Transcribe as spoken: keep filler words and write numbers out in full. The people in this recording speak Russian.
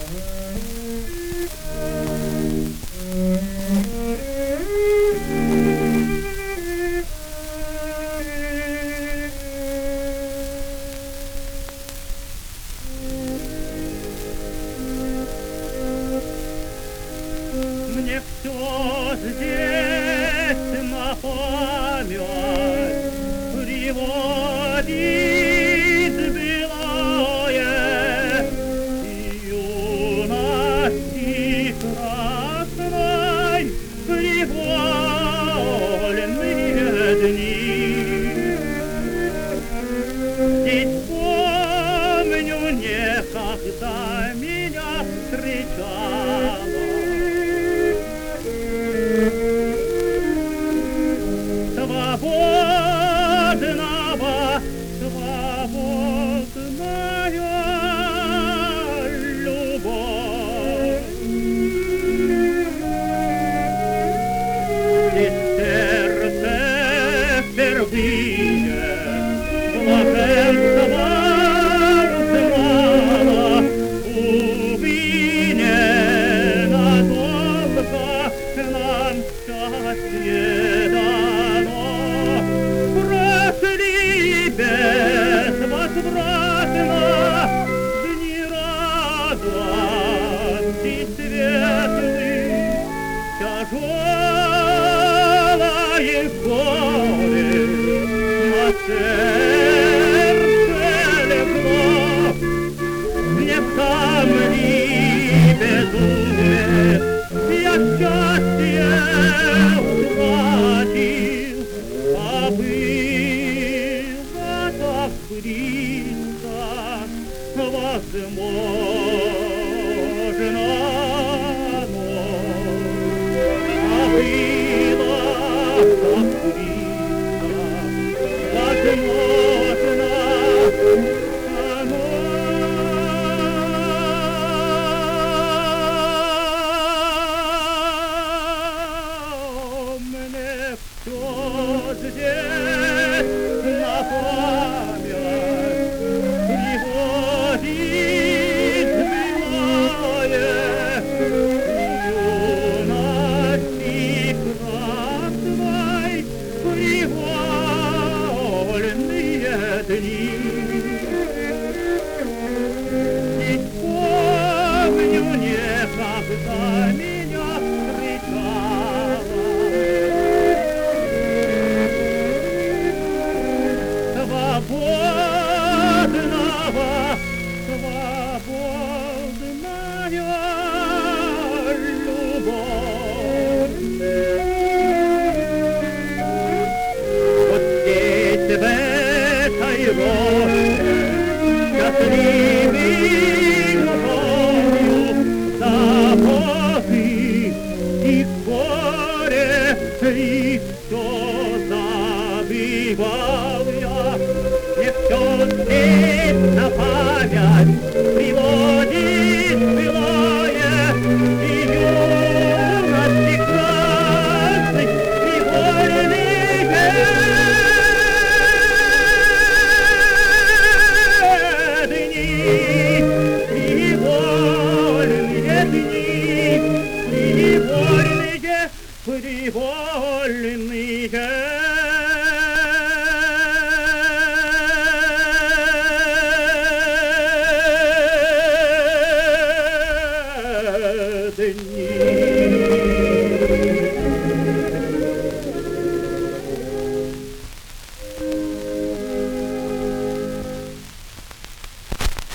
Мне все здесь на память приводит былое, и юности красной привольные дни. Здесь помню, некогда меня встречала свободного, свободная любовь. Здесь сердце впервые блаженства узнало, увы, ненадолго нам счастье дано. Прошли безвозвратно дни радости светлых, тяжелое горе на сердце легло. Мне в камни безумие я счастье утратил, а было так близко, возможно, но а было так близко, возможно, оно. Мне все здесь на память приводит былое, юности красной привольные дни. И помню, некогда меня встречала свободного, свободная любовь. Вот здесь, в этой роще, счастливой любовью, заботы и горе, и все забывал я. Мне все здесь на память приводит былое, и юности красной привольные дни, привольные дни, привольные, привольные. Дни.